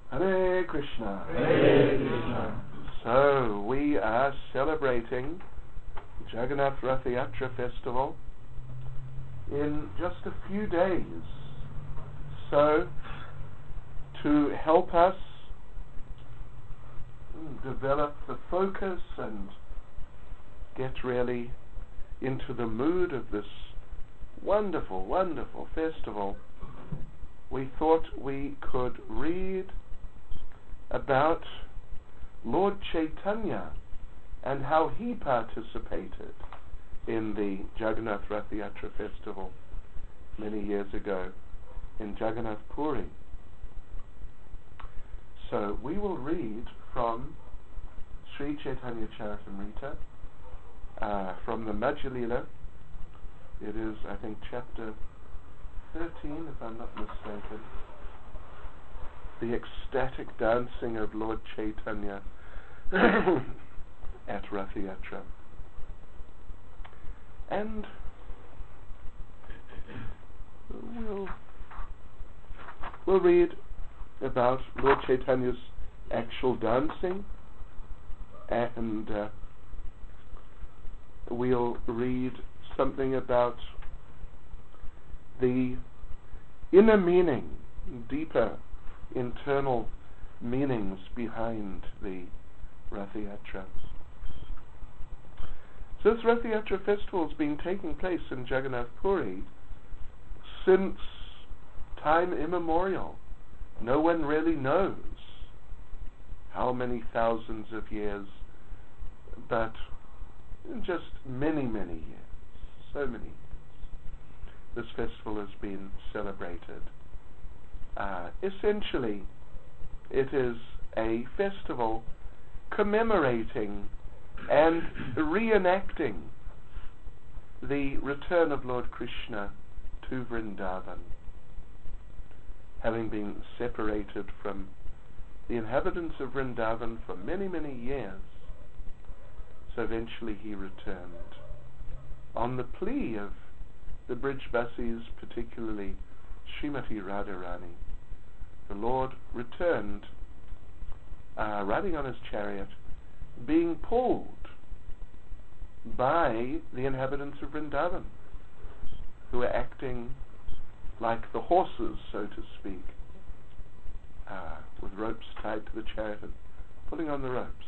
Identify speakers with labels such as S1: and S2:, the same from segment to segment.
S1: Hare Krishna.
S2: Hare Krishna.
S1: So, we are celebrating Jagannath Rath Yatra Festival in just a few days. So, to help us develop the focus and get really into the mood of this wonderful, wonderful festival, we thought we could read about Lord Chaitanya and how he participated in the Jagannath Rath Yatra Festival many years ago in Jagannath Puri. So we will read from Sri Chaitanya Charitamrita, from the Madhya Lila. It is, I think, chapter 13, if I'm not mistaken. The ecstatic dancing of Lord Chaitanya at Rath Yatra. And we'll read about Lord Chaitanya's actual dancing, and we'll read something about the inner meaning, deeper internal meanings behind the Rath Yatra. So this Rath Yatra festival has been taking place in Jagannath Puri since time immemorial. No one really knows how many thousands of years, but just many, many years, so many years, this festival has been celebrated. Essentially, it is a festival commemorating and reenacting the return of Lord Krishna to Vrindavan, having been separated from the inhabitants of Vrindavan for many, many years. So eventually he returned on the plea of the Brijbasis, particularly Srimati Radharani. The Lord returned riding on his chariot, being pulled by the inhabitants of Vrindavan, who were acting like the horses, so to speak, with ropes tied to the chariot and pulling on the ropes.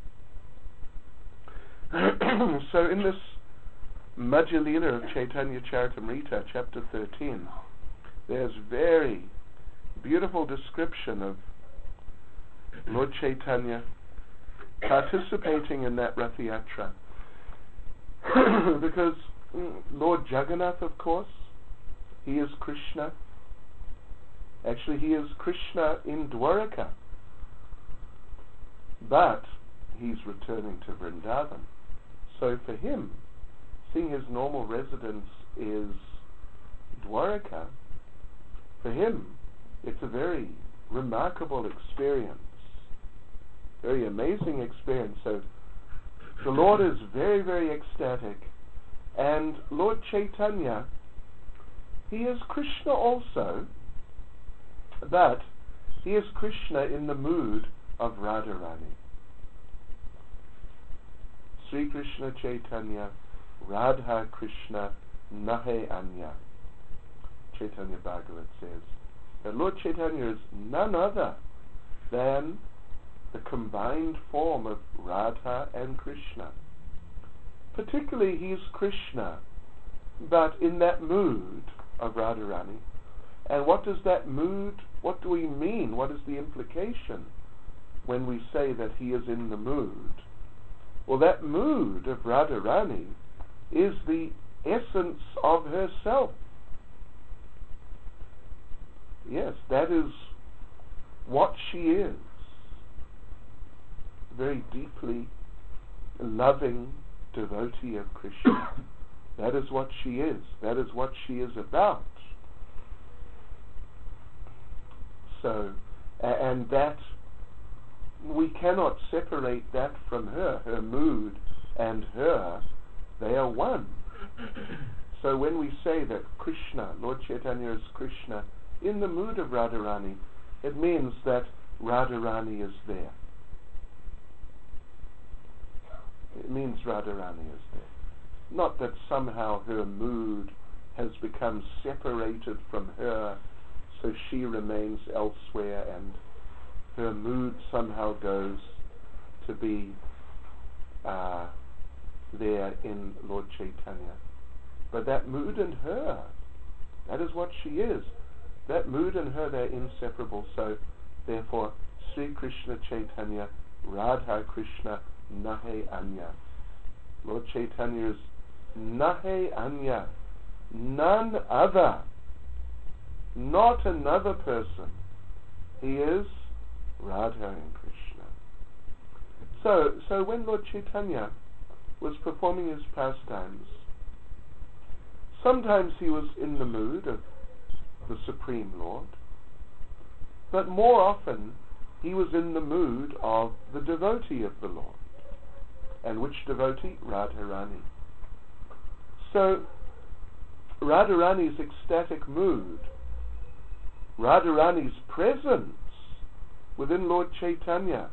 S1: So in this Madhya Lila of Chaitanya Charitamrita, chapter 13, there's very beautiful description of Lord Chaitanya participating in that Rath Yatra. Because Lord Jagannath, of course, he is Krishna. Actually, he is Krishna in Dwaraka. But he's returning to Vrindavan. So for him, seeing his normal residence is Dwaraka, for him, it's a very remarkable experience, very amazing experience. So the Lord is very, very ecstatic, and Lord Chaitanya, he is Krishna also, but he is Krishna in the mood of Radharani. Sri Krishna Chaitanya, Radha Krishna, Nahe Anya. Chaitanya Bhagavat says that Lord Chaitanya is none other than the combined form of Radha and Krishna. Particularly, he is Krishna, but in that mood of Radharani. And what does that mood, what do we mean? What is the implication when we say that he is in the mood? Well, that mood of Radharani is the essence of herself. Yes, that is what she is. Very deeply loving devotee of Krishna. That is what she is. That is what she is about. So, and that, we cannot separate that from her. Her mood and her, they are one. So when we say that Krishna, Lord Chaitanya is Krishna, in the mood of Radharani, it means that Radharani is there. It means Radharani is there. Not that somehow her mood has become separated from her, so she remains elsewhere and her mood somehow goes to be there in Lord Chaitanya. But that mood in her, that is what she is. That mood and her, they're inseparable. So, therefore, Sri Krishna Chaitanya, Radha Krishna, Nahe Anya. Lord Chaitanya is Nahe Anya, none other, not another person. He is Radha and Krishna. So when Lord Chaitanya was performing his pastimes, sometimes he was in the mood of the Supreme Lord, but more often he was in the mood of the devotee of the Lord. And which devotee? Radharani. So Radharani's ecstatic mood, Radharani's presence within Lord Chaitanya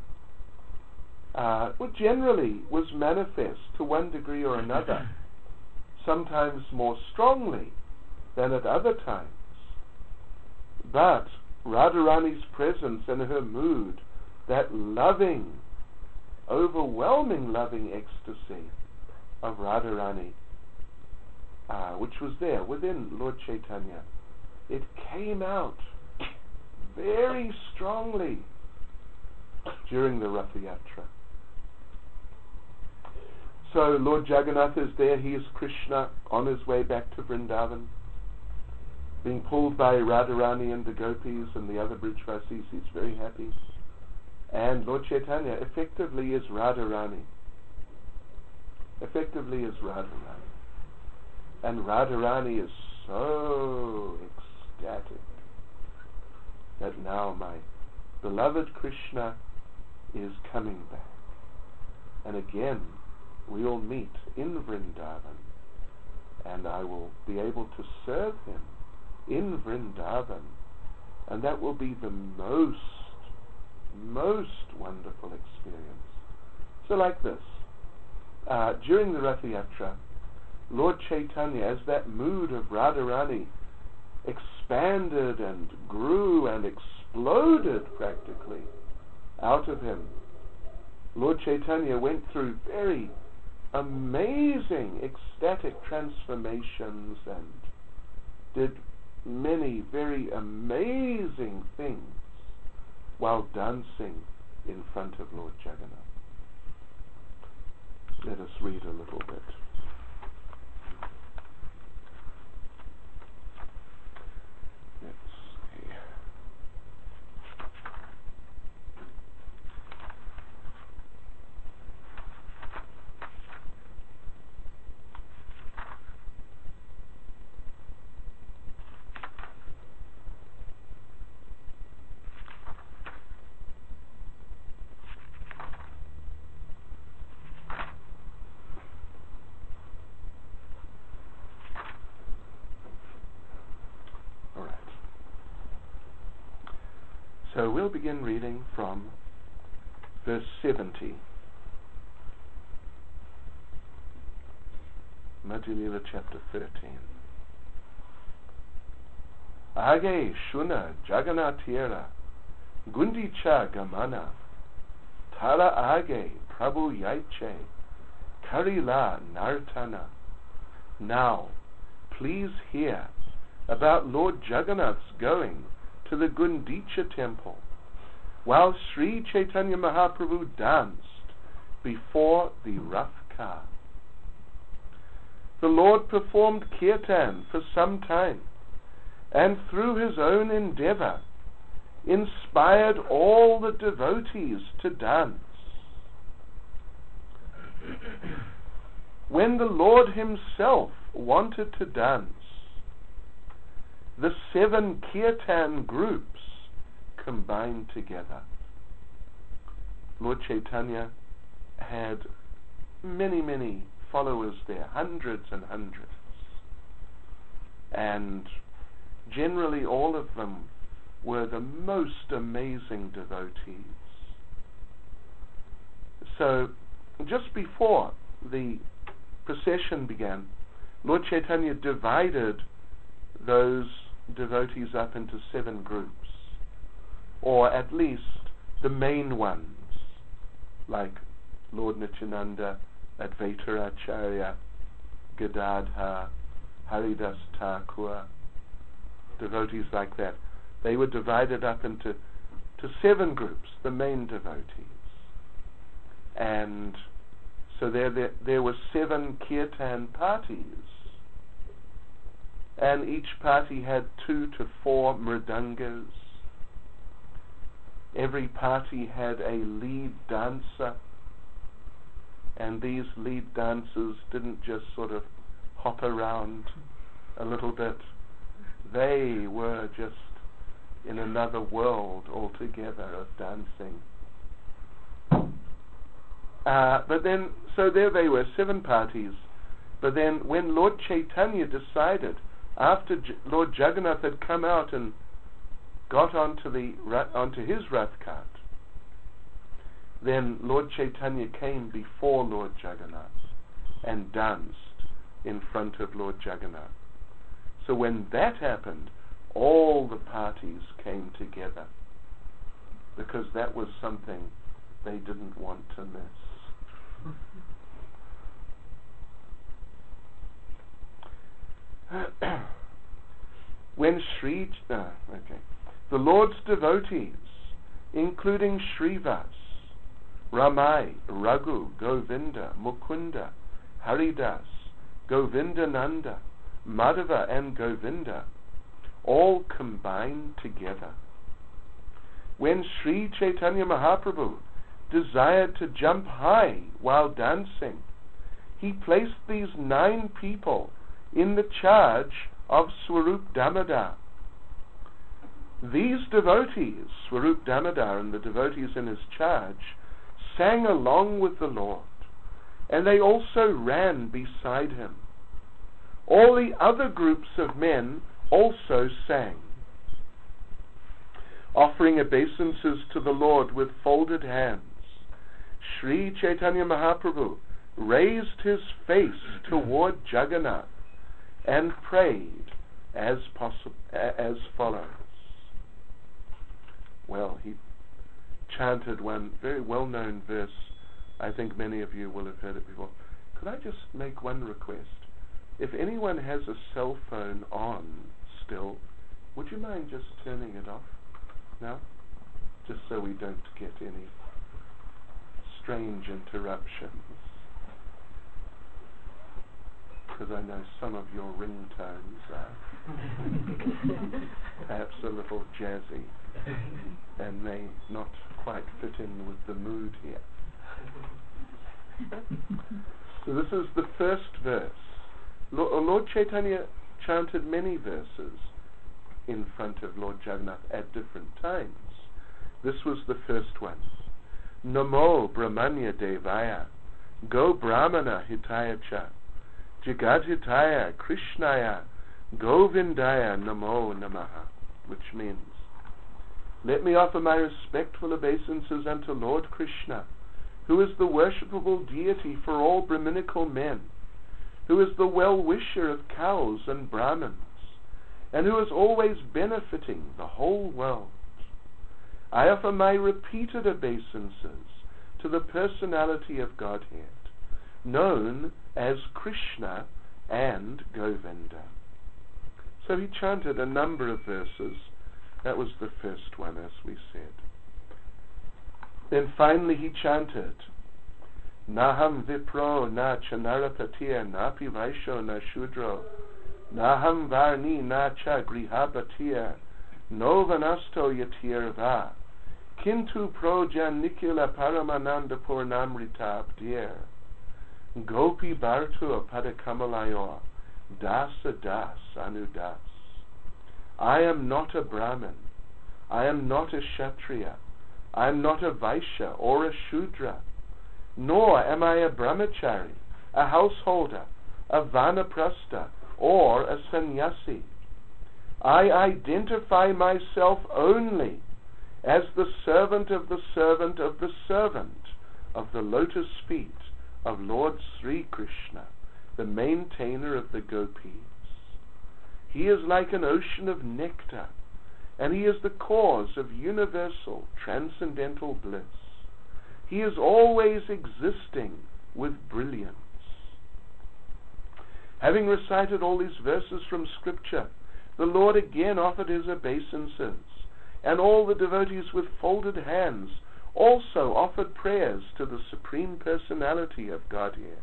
S1: generally was manifest to one degree or another, sometimes more strongly than at other times. But Radharani's presence and her mood, that loving, overwhelming loving ecstasy of Radharani, which was there within Lord Chaitanya, it came out very strongly during the Rath Yatra. So Lord Jagannath is there. He is Krishna on his way back to Vrindavan, being pulled by Radharani and the gopis and the other Brijvasis. He's very happy. And Lord Chaitanya effectively is Radharani. Effectively is Radharani. And Radharani is so ecstatic that now my beloved Krishna is coming back. And again, we'll meet in Vrindavan, and I will be able to serve him in Vrindavan, and that will be the most wonderful experience. So like this, during the Rath Yatra, Lord Chaitanya, as that mood of Radharani expanded and grew and exploded practically out of him, Lord Chaitanya went through very amazing ecstatic transformations and did many very amazing things while dancing in front of Lord Jagannath. Let us read a little bit. Let's see. So we'll begin reading from verse 70. Madhya Lila chapter 13. Age shuna Jagannathira Gundicha gamana Tala age Prabhu yaiche Karila nartana. Now, please hear about Lord Jagannath's going to the Gundicha temple, while Sri Chaitanya Mahaprabhu danced before the Rath car. The Lord performed kirtan for some time, and through his own endeavor inspired all the devotees to dance. When the Lord himself wanted to dance, the 7 kirtan groups combined together. Lord Chaitanya had many followers there, hundreds and hundreds. And generally all of them were the most amazing devotees. So, just before the procession began, Lord Chaitanya divided those devotees up into 7 groups, or at least the main ones, like Lord Nityananda, Advaita Acharya, Gadadhar, Haridas Thakur, devotees like that. They were divided up into 7 groups, the main devotees. And so there were 7 kirtan parties, and each party had 2 to 4 mridangas. Every party had a lead dancer, and these lead dancers didn't just sort of hop around a little bit. They were just in another world altogether of dancing. But then, so there they were, 7 parties. But then when Lord Chaitanya decided, after Lord Jagannath had come out and got onto his Rath cart, then Lord Chaitanya came before Lord Jagannath and danced in front of Lord Jagannath. So when that happened, all the parties came together, because that was something they didn't want to miss. When the Lord's devotees, including Srivas, Ramai, Raghu, Govinda, Mukunda, Haridas, Govindananda, Madhava and Govinda, all combined together. When Sri Chaitanya Mahaprabhu desired to jump high while dancing, he placed these 9 people in the charge of Swarup Damodar. These devotees, Swarup Damodar and the devotees in his charge, sang along with the Lord, and they also ran beside him. All the other groups of men also sang, offering obeisances to the Lord with folded hands. Sri Chaitanya Mahaprabhu raised his face toward Jagannath and prayed as follows. Well, he chanted one very well-known verse. I think many of you will have heard it before. Could I just make one request? If anyone has a cell phone on still, would you mind just turning it off now? Just so we don't get any strange interruptions. Because I know some of your ringtones are perhaps a little jazzy and may not quite fit in with the mood here. So this is the first verse. Lord Chaitanya chanted many verses in front of Lord Jagannath at different times. This was the first one. Namo Brahmanya Devaya Go Brahmana Hitaya Cha Jagadhitaya Krishnaya Govindaya Namo Namaha, which means, let me offer my respectful obeisances unto Lord Krishna, who is the worshipable deity for all Brahminical men, who is the well-wisher of cows and Brahmins, and who is always benefiting the whole world. I offer my repeated obeisances to the personality of Godhead, known as Krishna and Govinda. So he chanted a number of verses. That was the first one, as we said. Then finally he chanted, Naham Vipro Na Chanarapatir Napi Vaisho Na Shudro Naham Varni Na Cha Grihapatir No Vanasto Yatir Va Kintu Projan Nikila Paramananda Purnamrita Abdir Gopi Bhartu Padakamalaya Dasa Das Anudas. I am not a Brahmin, I am not a Kshatriya, I am not a Vaishya or a Shudra, nor am I a Brahmachari, a householder, a Vanaprastha, or a sannyasi. I identify myself only as the servant of the servant of the servant of the lotus feet of Lord Sri Krishna, the maintainer of the gopis. He is like an ocean of nectar, and he is the cause of universal transcendental bliss. He is always existing with brilliance. Having recited all these verses from Scripture, the Lord again offered his obeisances, and all the devotees with folded hands also offered prayers to the Supreme Personality of Godhead.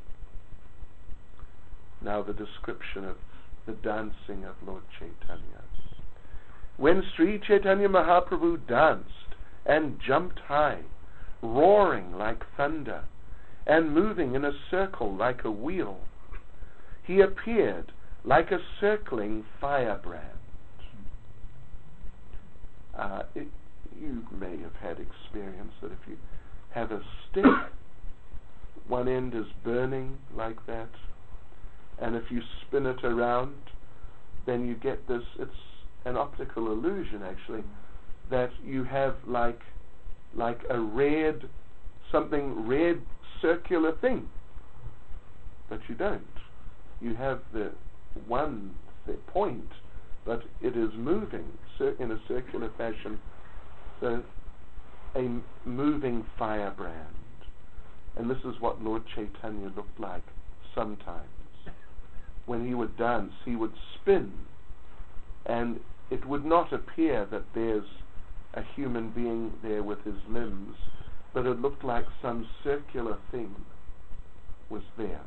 S1: Now the description of the dancing of Lord Chaitanya. When Sri Chaitanya Mahaprabhu danced and jumped high, roaring like thunder, and moving in a circle like a wheel, he appeared like a circling firebrand. You may have had experience that if you have a stick, one end is burning like that, and if you spin it around, then you get this, it's an optical illusion actually, that you have like a red circular thing, but you don't. You have the point, but it is moving in a circular fashion, so a moving firebrand. And this is what Lord Chaitanya looked like sometimes. When he would dance, he would spin, and it would not appear that there's a human being there with his limbs, but it looked like some circular thing was there.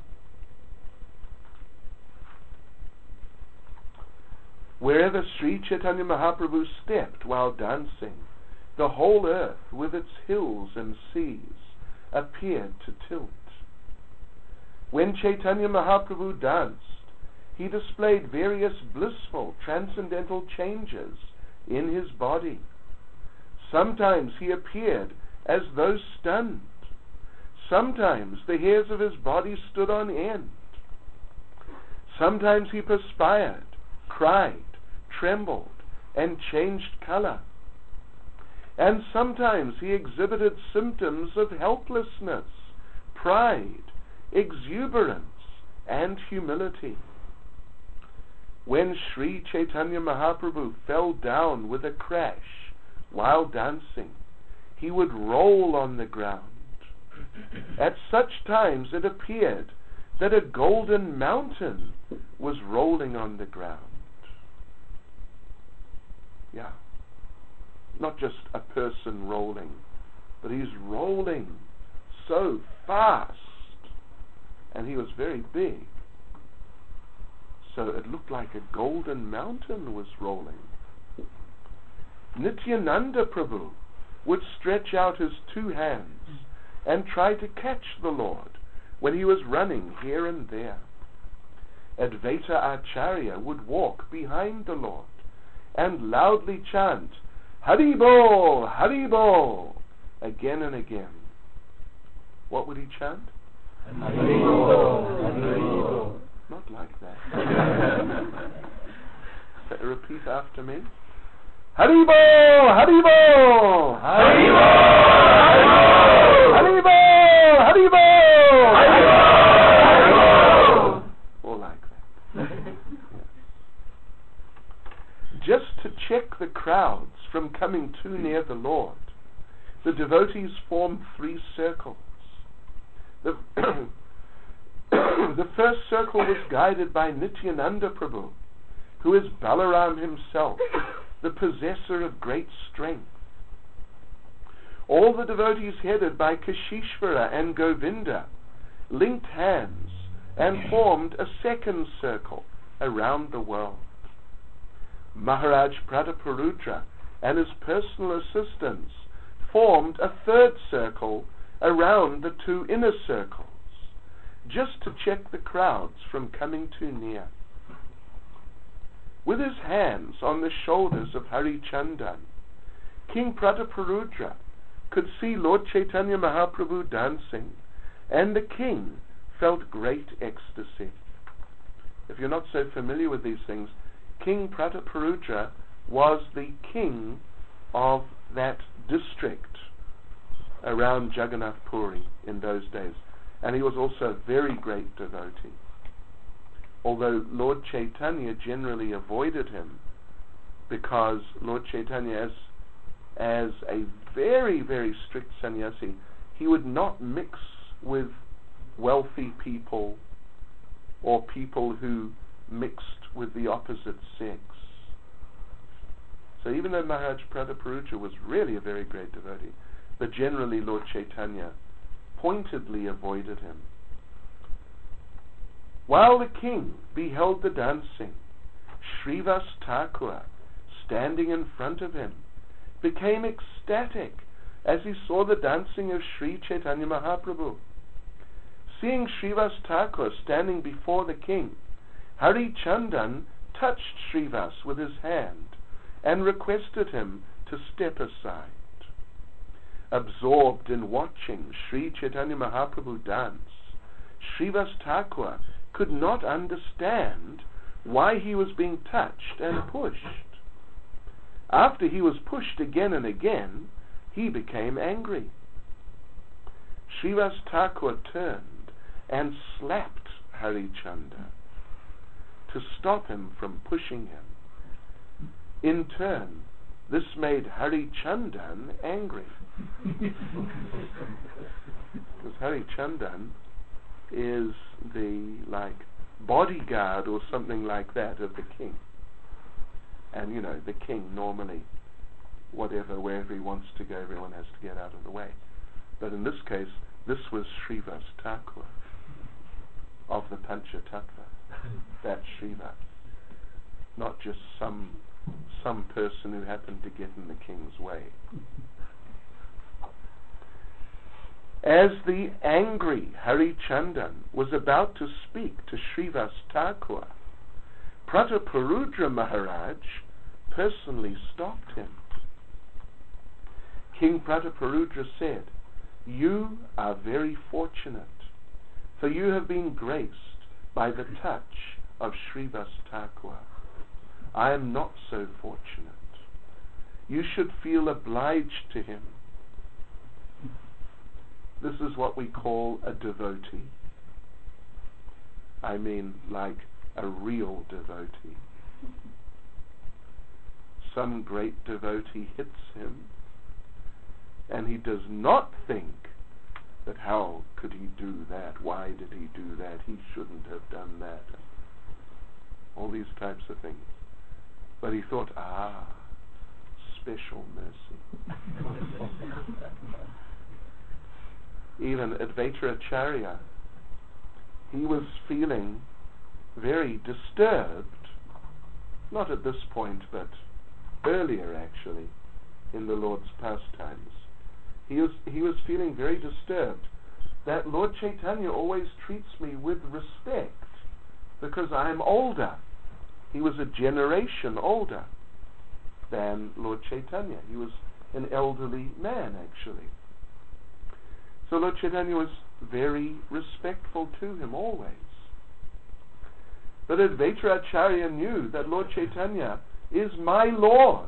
S1: Wherever Sri Chaitanya Mahaprabhu stepped while dancing, the whole earth with its hills and seas appeared to tilt. When Chaitanya Mahaprabhu danced, he displayed various blissful, transcendental changes in his body. Sometimes he appeared as though stunned. Sometimes the hairs of his body stood on end. Sometimes he perspired, cried, trembled, and changed color. And sometimes he exhibited symptoms of helplessness, pride, exuberance, and humility. When Sri Chaitanya Mahaprabhu fell down with a crash while dancing, he would roll on the ground. At such times it appeared that a golden mountain was rolling on the ground. Yeah. Not just a person rolling, but he's rolling so fast, and he was very big. So it looked like a golden mountain was rolling. Nityananda Prabhu would stretch out his two hands and try to catch the Lord when he was running here and there. Advaita Acharya would walk behind the Lord and loudly chant, Hari Bol, Hari Bol, again and again. What would he chant? Hari Bol, Hari Bol. Not like that. Repeat after me. Hari Bol, Hari Bol, Hari Bol, Hari Bol, Hari Bol, Hari Bol. All like that. Just to check the crowds from coming too near the Lord, the devotees formed 3 circles. The first circle was guided by Nityananda Prabhu, who is Balaram himself, the possessor of great strength. All the devotees headed by Kashishvara and Govinda linked hands and formed a second circle around the world. Maharaj Prataparudra and his personal assistants formed a third circle around the 2 inner circles, just to check the crowds from coming too near. With his hands on the shoulders of Harichandan, King Prataparudra could see Lord Chaitanya Mahaprabhu dancing, and the king felt great ecstasy. If you're not so familiar with these things, King Prataparudra was the king of that district around Jagannath Puri in those days, and he was also a very great devotee. Although Lord Chaitanya generally avoided him, because Lord Chaitanya, as a very, very strict sannyasi, he would not mix with wealthy people or people who mixed with the opposite sex. So even though Maharaj Prataparudra was really a very great devotee, but generally Lord Chaitanya pointedly avoided him. While the king beheld the dancing, Srivas Thakur, standing in front of him, became ecstatic as he saw the dancing of Sri Chaitanya Mahaprabhu. Seeing Srivas Thakur standing before the king, Hari Chandan touched Srivas with his hand and requested him to step aside. Absorbed in watching Sri Chaitanya Mahaprabhu dance, Srivas Thakur could not understand why he was being touched and pushed. After he was pushed again and again, he became angry. Srivas Thakur turned and slapped Hari Chanda to stop him from pushing him. In turn, this made Hari Chandan angry. Because Hari Chandan is the bodyguard or something like that of the king. And the king normally, wherever he wants to go, everyone has to get out of the way. But in this case, this was Srivas Thakur of the Panchatattva. That's Srivas. Not just some person who happened to get in the king's way. As the angry Hari Chandan was about to speak to Srivas Thakur, Prataparudra Maharaj personally stopped him. King Prataparudra said, "You are very fortunate, for you have been graced by the touch of Srivas Thakur. I am not so fortunate. You should feel obliged to him." This is what we call a devotee. I mean, like a real devotee. Some great devotee hits him, and he does not think that how could he do that? Why did he do that? He shouldn't have done that. All these types of things. But he thought, special mercy. Even Advaita Acharya, he was feeling very disturbed, not at this point, but earlier actually, in the Lord's pastimes. He was feeling very disturbed that Lord Chaitanya always treats me with respect because I am older. He was a generation older than Lord Chaitanya. He was an elderly man actually. So Lord Chaitanya was very respectful to him always. But Advaita Acharya knew that Lord Chaitanya is my Lord.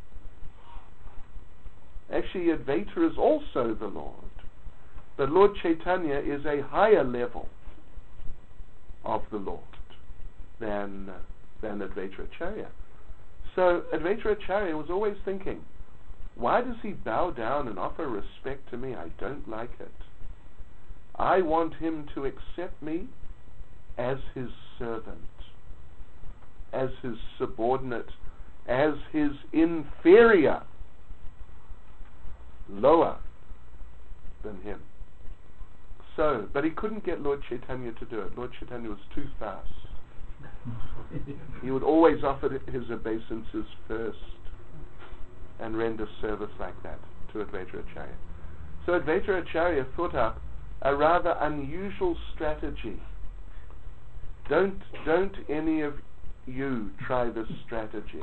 S1: Actually, Advaita is also the Lord. But Lord Chaitanya is a higher level of the Lord than Advaita Acharya. So Advaita Acharya was always thinking, why does he bow down and offer respect to me? I don't like it. I want him to accept me as his servant, as his subordinate, as his inferior, lower than him. So, but he couldn't get Lord Chaitanya to do it. Lord Chaitanya was too fast. He would always offer his obeisances first and render service like that to Advaita Acharya. So Advaita Acharya thought up a rather unusual strategy. Don't any of you try this strategy.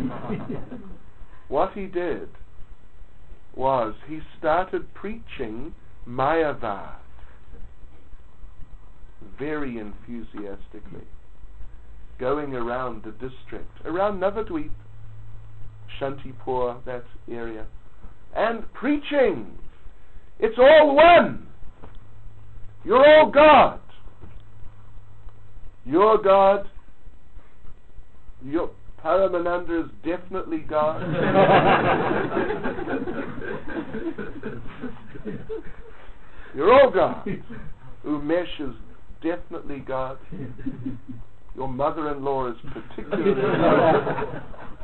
S1: What he did was he started preaching Mayavad very enthusiastically. going around the district, around Navadvip, Shantipur, that area, and preaching. It's all one. You're all God. Your God. Your Paramananda is definitely God. You're all God. Umesh is definitely God. Your mother-in-law is particularly God.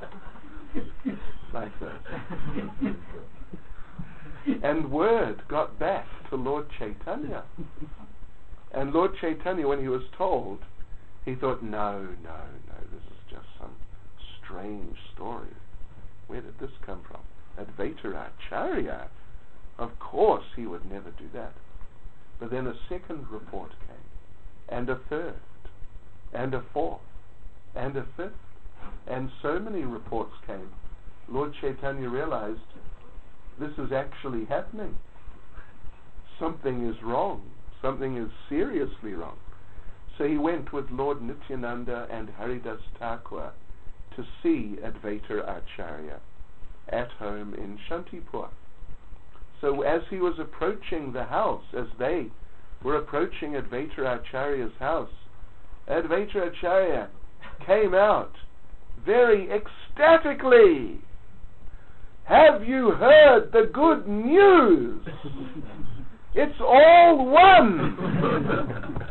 S1: Like that. And word got back to Lord Chaitanya. And Lord Chaitanya, when he was told, he thought, no, this is just some strange story. Where did this come from? Advaita Acharya? Of course he would never do that. But then a second report came, and a third, and a fourth, and a fifth, and so many reports came. Lord Chaitanya realized this is actually happening. Something is wrong. Something is seriously wrong. So he went with Lord Nityananda and Haridas Thakur to see Advaita Acharya at home in Shantipur. So as he was approaching the house, as they were approaching Advaita Acharya's house, Advaita Acharya came out very ecstatically. Have you heard the good news? It's all one.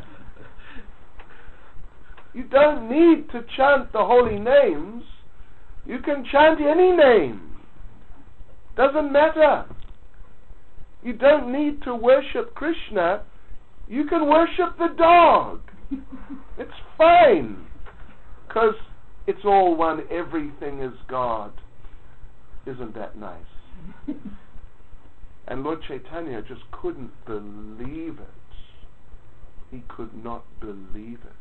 S1: You don't need to chant the holy names. You can chant any name. Doesn't matter. You don't need to worship Krishna. You can worship the dog. It's fine. Because it's all one. Everything is God. Isn't that nice? And Lord Chaitanya just couldn't believe it. He could not believe it.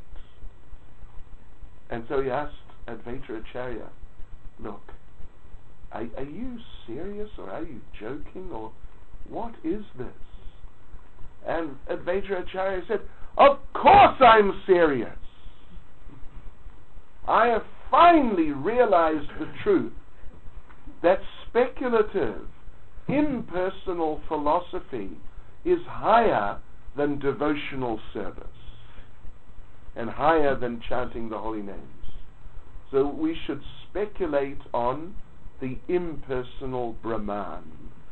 S1: And so he asked Advaita Acharya, look, are you serious, or are you joking, or what is this? And Advaita Acharya said, of course I'm serious. I have finally realized the truth that speculative, impersonal philosophy is higher than devotional service and higher than chanting the holy names. So we should speculate on the impersonal Brahman.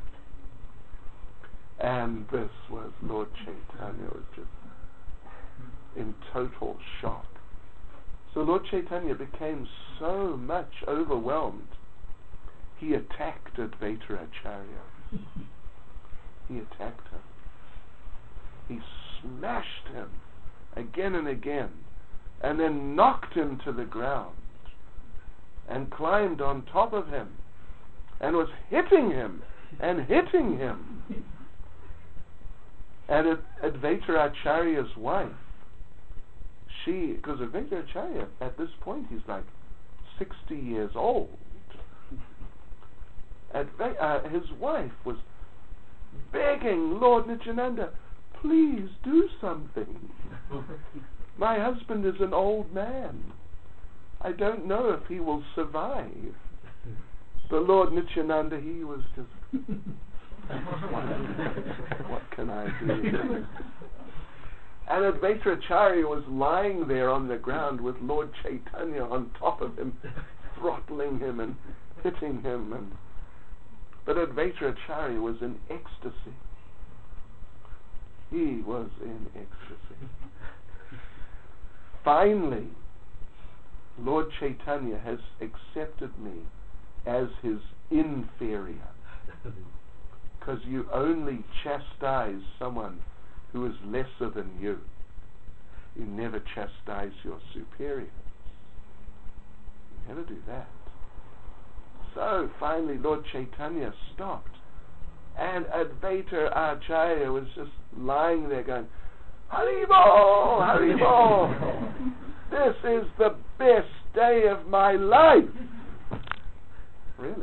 S1: And this was, Lord Chaitanya was just in total shock. So Lord Chaitanya became so much overwhelmed, he attacked Advaita Acharya. He attacked him. He smashed him again and again, and then knocked him to the ground, and climbed on top of him, and was hitting him, and hitting him. And Advaita Acharya's wife, because Advaita Acharya, at this point, he's like 60 years old. His wife was begging Lord Nityananda, please do something. My husband is an old man. I don't know if he will survive. But Lord Nityananda, he was just, what can I do? And Advaita Acharya was lying there on the ground with Lord Chaitanya on top of him, throttling him and hitting him. But Advaita Acharya was in ecstasy. He was in ecstasy. Finally, Lord Chaitanya has accepted me as his inferior. Because you only chastise someone who is lesser than you. You never chastise your superiors. You never do that. So finally Lord Chaitanya stopped, and Advaita Acharya was just lying there going, Haribol, Haribol, this is the best day of my life. Really?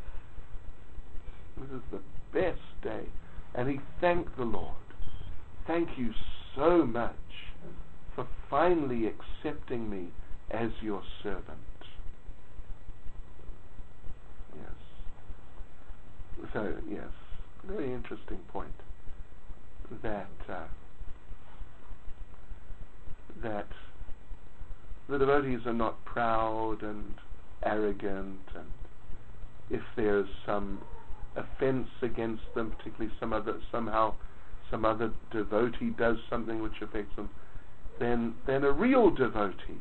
S1: This is the best day. And he thanked the Lord. Thank you so much for finally accepting me as your servant. Yes. So, yes, very interesting point. That the devotees are not proud and arrogant, and if there's some offense against them, particularly somehow some other devotee does something which affects them, then a real devotee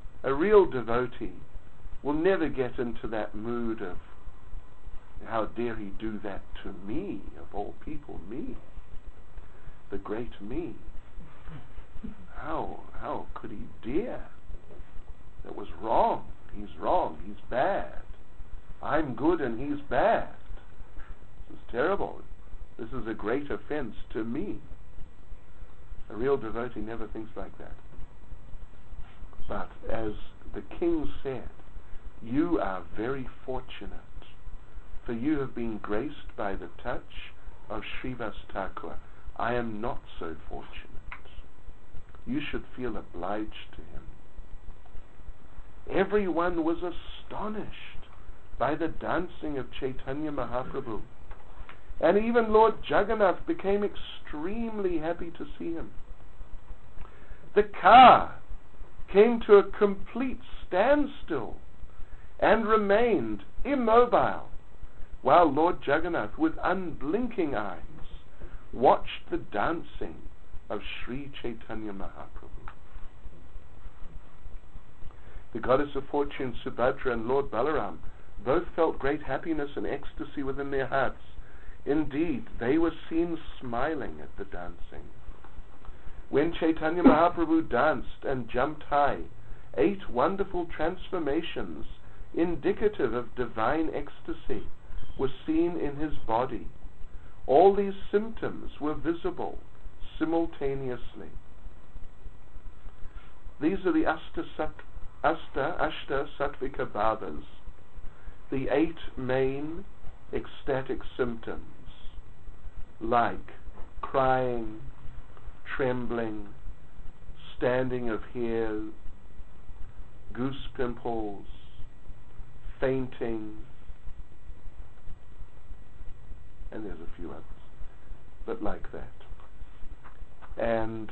S1: will never get into that mood of, how dare he do that to me, of all people, me, the great me. How could he dare? That was wrong. He's wrong. He's bad. I'm good and he's bad. This is terrible. This is a great offense to me. A real devotee never thinks like that. But as the king said, you are very fortunate, for you have been graced by the touch of Srivas Thakur. I am not so fortunate. You should feel obliged to him. Everyone was astonished by the dancing of Chaitanya Mahaprabhu. And even Lord Jagannath became extremely happy to see him. The car came to a complete standstill and remained immobile, while Lord Jagannath, with unblinking eyes, watched the dancing of Sri Chaitanya Mahaprabhu. The goddess of fortune Subhadra and Lord Balaram both felt great happiness and ecstasy within their hearts. Indeed, they were seen smiling at the dancing. When Chaitanya Mahaprabhu danced and jumped high, 8 wonderful transformations indicative of divine ecstasy were seen in his body. All these symptoms were visible simultaneously. These are the Ashta Sattvika Bhavas, the 8 main ecstatic symptoms, like crying, trembling, standing of hair, goose pimples, fainting, and there's a few others, but like that. And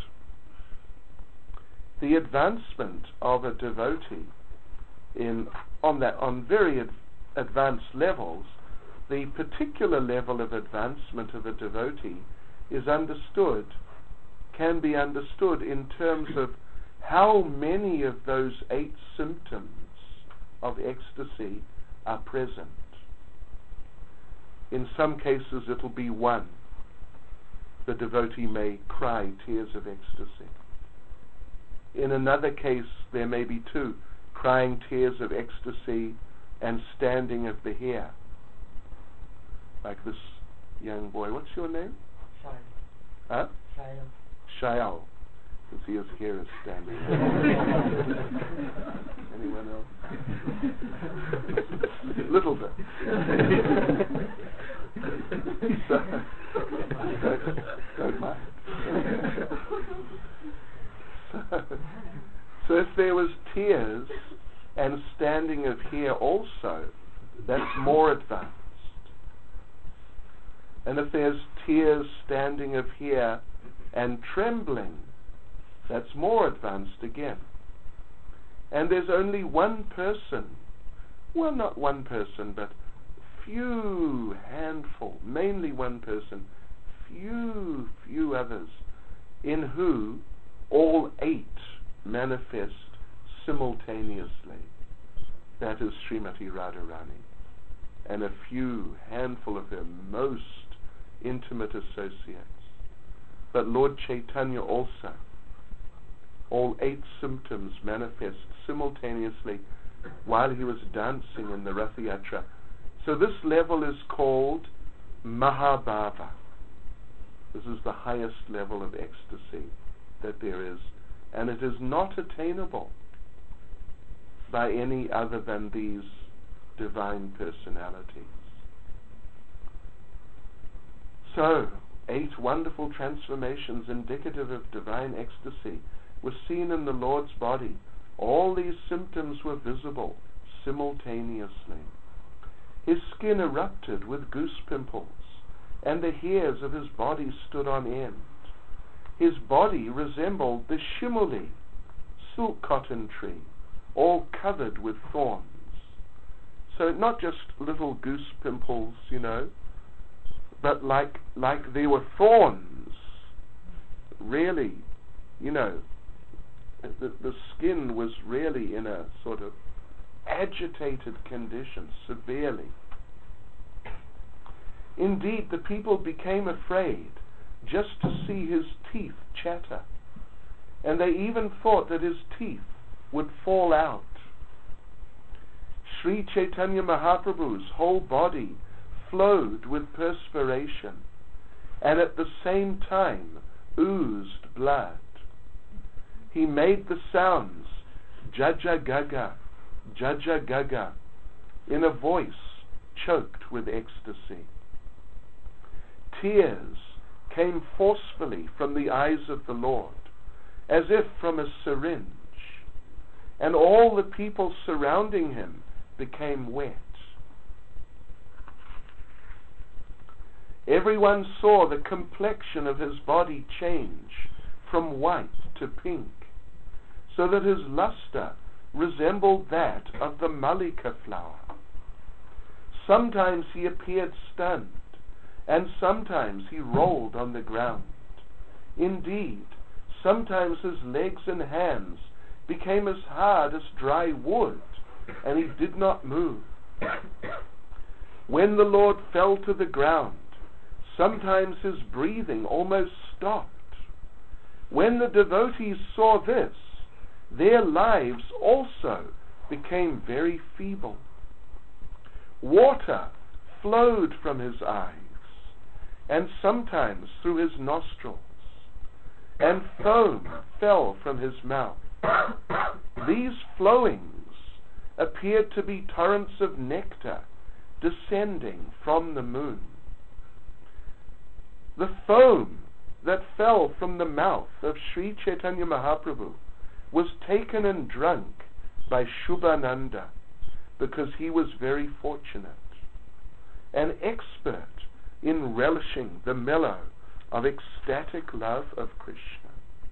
S1: the advancement of a devotee on very advanced levels, the particular level of advancement of a devotee can be understood in terms of how many of those 8 symptoms of ecstasy are present. In some cases it'll be 1. The devotee may cry tears of ecstasy. In another case there may be 2, crying tears of ecstasy and standing of the hair. Like this young boy. What's your name?
S2: Shayal.
S1: Huh?
S2: Shayal.
S1: Shayal. You can see his hair is standing. Anyone else? Little bit. Don't mind. So if there was tears and standing of hair also, that's more advanced. And if there's tears, standing of hair, and trembling, that's more advanced again. And there's only one person, well, not one person, but handful, mainly one person, few others, in who all 8 manifest simultaneously. That is Srimati Radharani, and a handful of her most intimate associates. But Lord Chaitanya also, all 8 symptoms manifest simultaneously while he was dancing in the Ratha Yatra. So this level is called Mahabhava. This is the highest level of ecstasy that there is, and it is not attainable by any other than these divine personalities. So, 8 wonderful transformations indicative of divine ecstasy were seen in the Lord's body, All these symptoms were visible simultaneously. His skin erupted with goose pimples, and the hairs of his body stood on end. His body resembled the shimuli, silk cotton tree, all covered with thorns. So not just little goose pimples, but like there were thorns. Really, the skin was really in a sort of agitated condition, severely. Indeed, the people became afraid just to see his teeth chatter, and they even thought that his teeth would fall out. Sri Chaitanya Mahaprabhu's whole body flowed with perspiration, and at the same time oozed blood. He made the sounds Jaja Gaga, Jaja Gaga, in a voice choked with ecstasy. Tears came forcefully from the eyes of the Lord, as if from a syringe, and all the people surrounding him became wet. Everyone saw the complexion of his body change from white to pink, so that his luster resembled that of the malika flower. Sometimes he appeared stunned, and sometimes he rolled on the ground. Indeed, sometimes his legs and hands became as hard as dry wood, and he did not move. When the Lord fell to the ground, sometimes his breathing almost stopped. When the devotees saw this, their lives also became very feeble. Water flowed from his eyes, and sometimes through his nostrils, and foam fell from his mouth. These flowings appeared to be torrents of nectar descending from the moon. The foam that fell from the mouth of Sri Chaitanya Mahaprabhu was taken and drunk by Shubhananda, because he was very fortunate, an expert in relishing the mellow of ecstatic love of Krishna.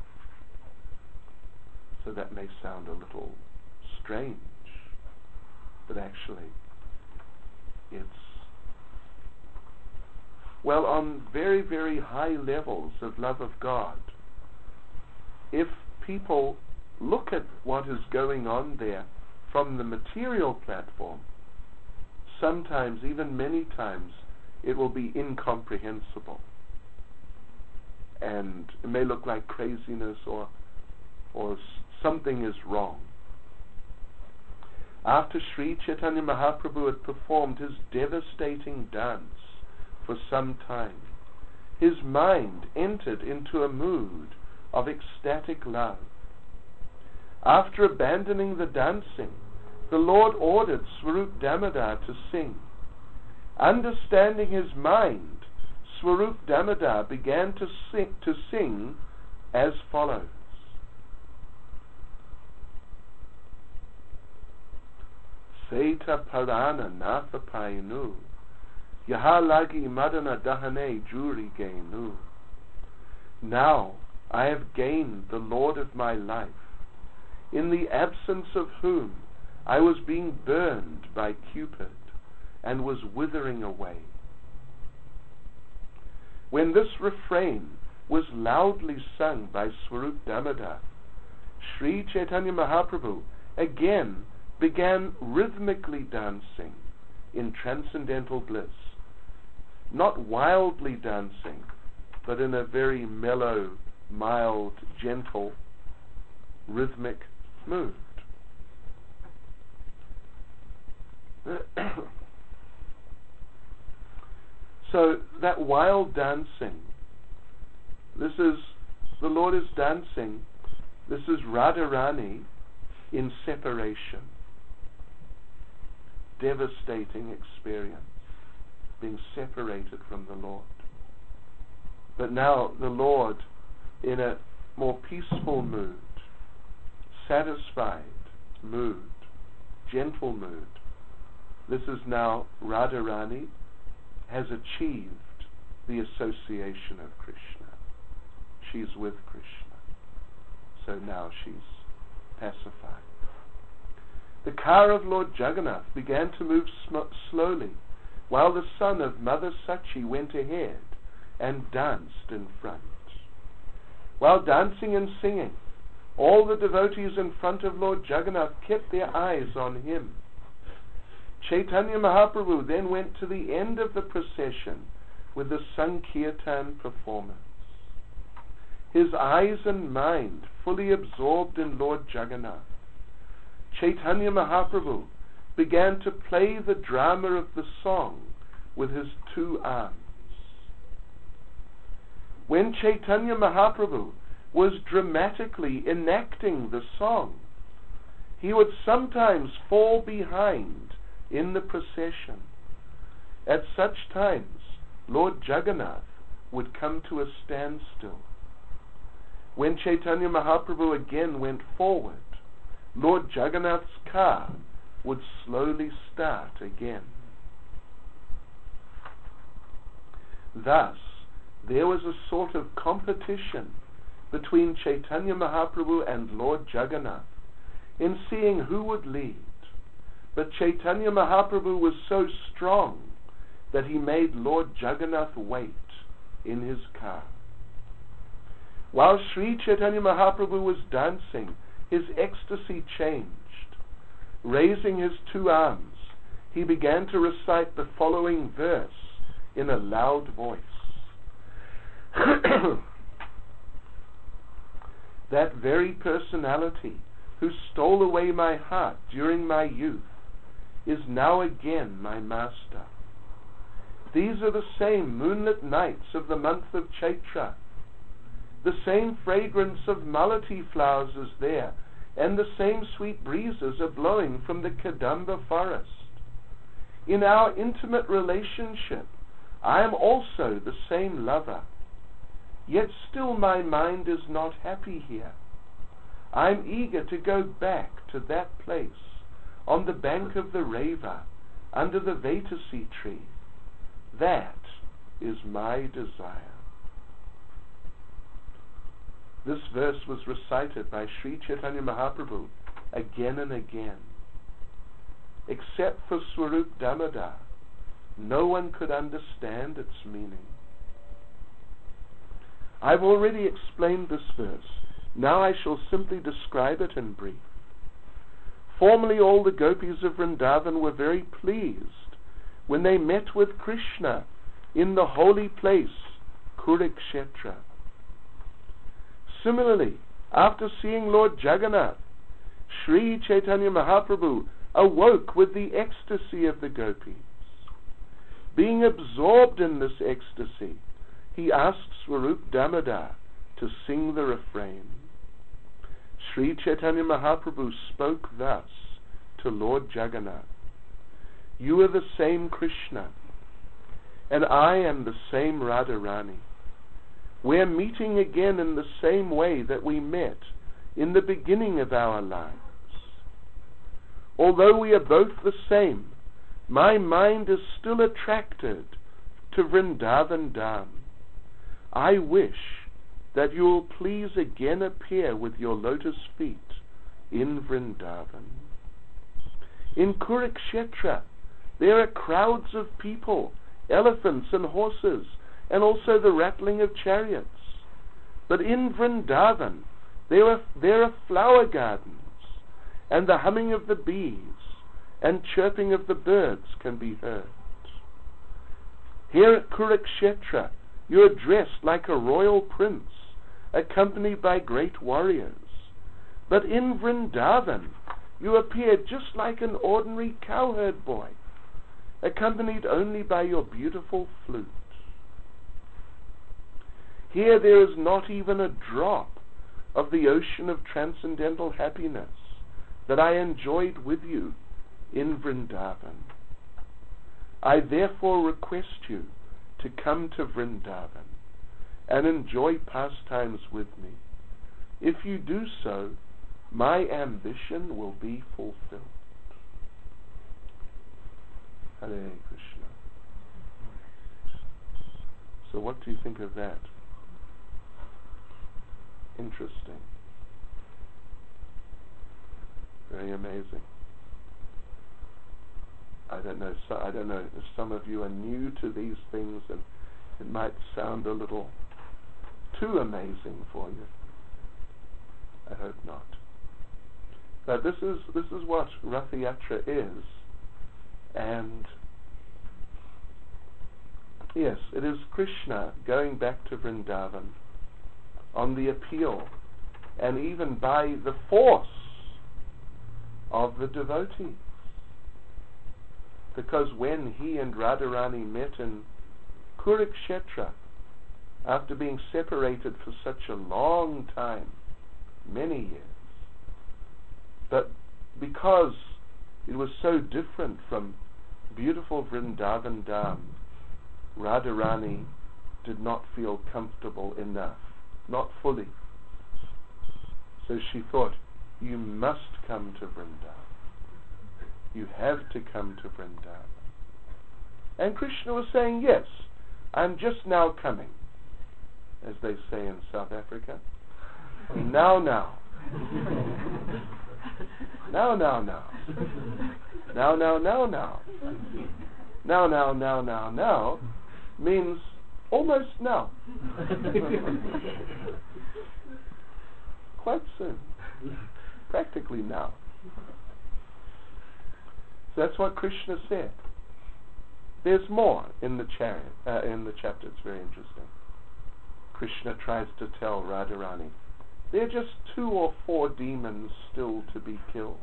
S1: So that may sound a little strange, but actually it's, well, on very, very high levels of love of God. If people look at what is going on there from the material platform, sometimes, even many times, it will be incomprehensible, and it may look like craziness or something is wrong. After Sri Chaitanya Mahaprabhu had performed his devastating dance for some time, his mind entered into a mood of ecstatic love. After abandoning the dancing, the Lord ordered Swarup Damodar to sing. Understanding his mind, Swarup Damodar began to sing as follows. Seta Parana Natha Painu Yahalagi Madana Dahane Juri Gainu. Now I have gained the Lord of my life, in the absence of whom I was being burned by Cupid and was withering away. When this refrain was loudly sung by Swarup Damodar, Sri Chaitanya Mahaprabhu again began rhythmically dancing in transcendental bliss, not wildly dancing, but in a very mellow, mild, gentle, rhythmic mood. So that wild dancing, this is, the Lord is dancing, this is Radharani in separation. Devastating experience, being separated from the Lord. But now the Lord, in a more peaceful mood, satisfied mood, gentle mood. This is now Radharani has achieved the association of Krishna. She's with Krishna. So now she's pacified. The car of Lord Jagannath began to move slowly, while the son of Mother Sachi went ahead and danced in front. While dancing and singing, all the devotees in front of Lord Jagannath kept their eyes on him. Chaitanya Mahaprabhu then went to the end of the procession with the Sankirtan performance. His eyes and mind fully absorbed in Lord Jagannath, Chaitanya Mahaprabhu began to play the drama of the song with his two arms. When Chaitanya Mahaprabhu was dramatically enacting the song, he would sometimes fall behind in the procession. At such times, Lord Jagannath would come to a standstill. When Chaitanya Mahaprabhu again went forward, Lord Jagannath's car would slowly start again. Thus, there was a sort of competition between Chaitanya Mahaprabhu and Lord Jagannath in seeing who would lead. But Chaitanya Mahaprabhu was so strong that he made Lord Jagannath wait in his car. While Sri Chaitanya Mahaprabhu was dancing, his ecstasy changed. Raising his two arms, he began to recite the following verse in a loud voice. That very personality who stole away my heart during my youth is now again my master. These are the same moonlit nights of the month of Chaitra. The same fragrance of malati flowers is there, and the same sweet breezes are blowing from the Kadamba forest. In our intimate relationship, I am also the same lover. Yet still my mind is not happy here. I am eager to go back to that place, on the bank of the Reva, under the Vetasi tree. That is my desire. This verse was recited by Sri Chaitanya Mahaprabhu again and again. Except for Swarup Damodar, no one could understand its meaning. I've already explained this verse. Now I shall simply describe it in brief. Formerly all the gopis of Vrindavan were very pleased when they met with Krishna in the holy place, Kurukshetra. Similarly, after seeing Lord Jagannath, Sri Chaitanya Mahaprabhu awoke with the ecstasy of the gopis. Being absorbed in this ecstasy, he asked Swarup Damodar to sing the refrain. Sri Chaitanya Mahaprabhu spoke thus to Lord Jagannath. You are the same Krishna, and I am the same Radharani. We are meeting again in the same way that we met in the beginning of our lives. Although we are both the same, my mind is still attracted to Vrindavan Dham. I wish that you will please again appear with your lotus feet in Vrindavan. In Kurukshetra, there are crowds of people, elephants and horses, and also the rattling of chariots. But in Vrindavan, there are flower gardens, and the humming of the bees and chirping of the birds can be heard. Here at Kurukshetra, you are dressed like a royal prince, accompanied by great warriors. But in Vrindavan, you appear just like an ordinary cowherd boy, accompanied only by your beautiful flute. Here there is not even a drop of the ocean of transcendental happiness that I enjoyed with you in Vrindavan. I therefore request you to come to Vrindavan and enjoy pastimes with me. If you do so, my ambition will be fulfilled. Hare Krishna. So what do you think of that? Interesting. Very amazing. I don't know if some of you are new to these things and it might sound a little too amazing for you. I hope not. But this is what Rath Yatra is. And yes, it is Krishna going back to Vrindavan on the appeal and even by the force of the devotees. Because when he and Radharani met in Kurukshetra, after being separated for such a long time, many years, but because it was so different from beautiful Vrindavan Dham, Radharani did not feel comfortable enough, not fully. So she thought, you must come to Vrindavan. You have to come to Vrindavan. And Krishna was saying, yes, I'm just now coming, as they say in South Africa. Now. Now means almost now. Quite soon. Practically now. So that's what Krishna said. There's more in the chariot, in the chapter. It's very interesting. Krishna tries to tell Radharani, there are just 2 or 4 demons still to be killed.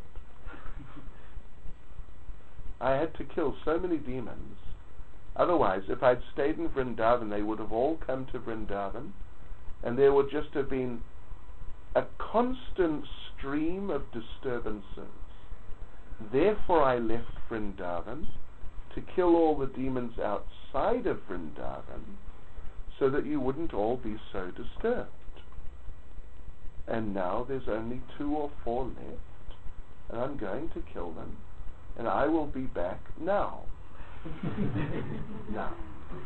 S1: I had to kill so many demons. Otherwise, if I'd stayed in Vrindavan, they would have all come to Vrindavan, and there would just have been a constant stream of disturbances. Therefore, I left Vrindavan to kill all the demons outside of Vrindavan, so that you wouldn't all be so disturbed. And now there's only 2 or 4 left, and I'm going to kill them, and I will be back now. Now.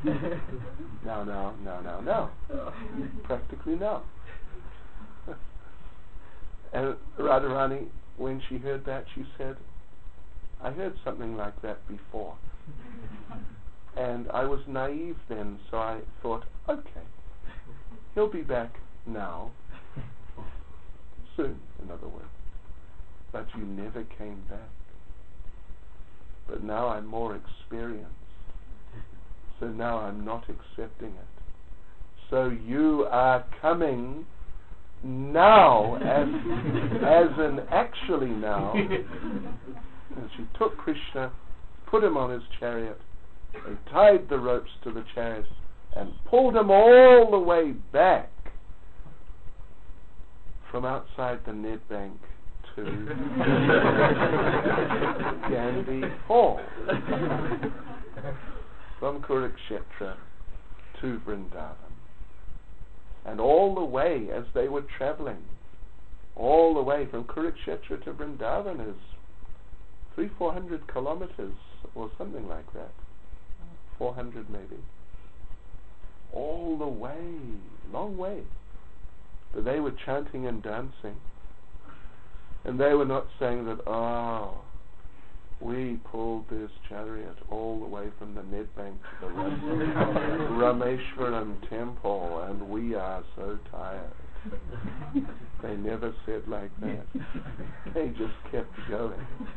S1: Now. Practically now. And Radharani, when she heard that, she said, I heard something like that before. And I was naive then, so I thought, okay, he'll be back now. Soon, in other words. But you never came back. But now I'm more experienced. So now I'm not accepting it. So you are coming now, as an actually now. And she took Krishna, put him on his chariot, and tied the ropes to the chariot, and pulled him all the way back from outside the Ned Bank to Gandhi Hall, from Kurukshetra to Vrindavan. And all the way, as they were traveling, all the way from Kurukshetra to Vrindavan is 300-400 kilometers or something like that. 400 maybe. All the way, long way. But they were chanting and dancing. And they were not saying that, oh, we pulled this chariot all the way from the Ned Bank to the Rameshwaram temple, and we are so tired. They never said like that. They just kept going.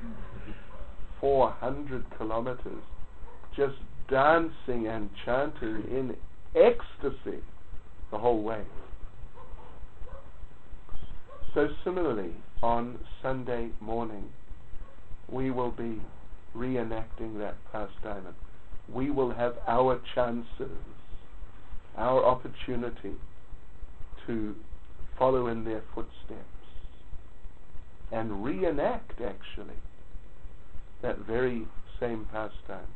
S1: 400 kilometers, just dancing and chanting in ecstasy the whole way. So similarly, on Sunday morning, we will be reenacting that pastime. We will have our chances, our opportunity to follow in their footsteps and reenact, actually, that very same pastime.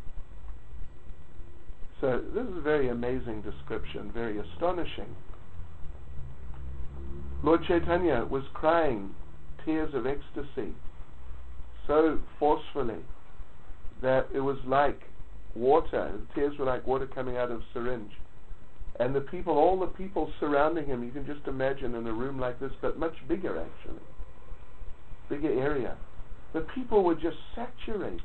S1: So this is a very amazing description, very astonishing. Lord Chaitanya was crying tears of ecstasy so forcefully that it was like water. The tears were like water coming out of a syringe. And the people, all the people surrounding him, you can just imagine in a room like this, but much bigger actually, bigger area. The people were just saturated.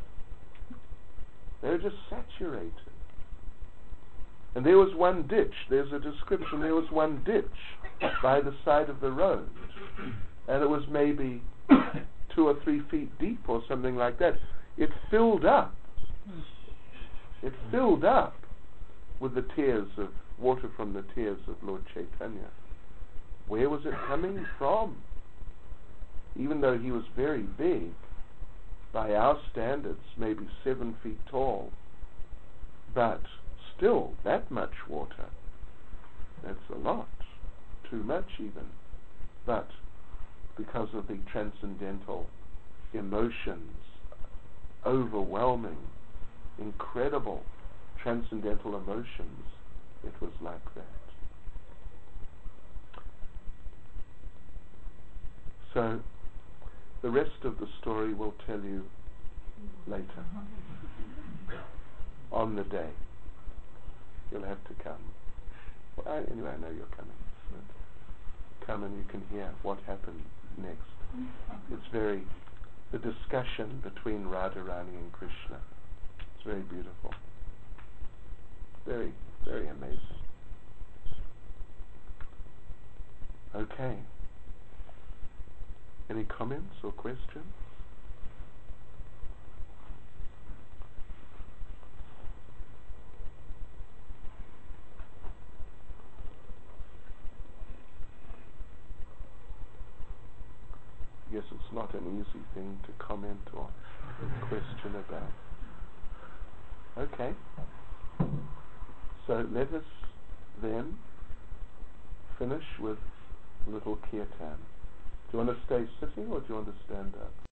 S1: They were just saturated. And there was one ditch, there's a description, there was one ditch by the side of the road. And it was maybe 2 or 3 feet deep or something like that. It filled up. It filled up with the tears of water from the tears of Lord Chaitanya. Where was it coming from? Even though he was very big, by our standards, maybe 7 feet tall, but still that much water, that's a lot, too much even. But because of the transcendental emotions, overwhelming, incredible transcendental emotions, it was like that. So the rest of the story we'll tell you later, on the day. You'll have to come. Well, anyway, I know you're coming. But come and you can hear what happened next. It's the discussion between Radharani and Krishna. It's very beautiful. Very, very amazing. Okay. Any comments or questions? Yes, it's not an easy thing to comment or question about. Okay. So let us then finish with a little kirtan. Do you want to stay sitting or do you want to stand up?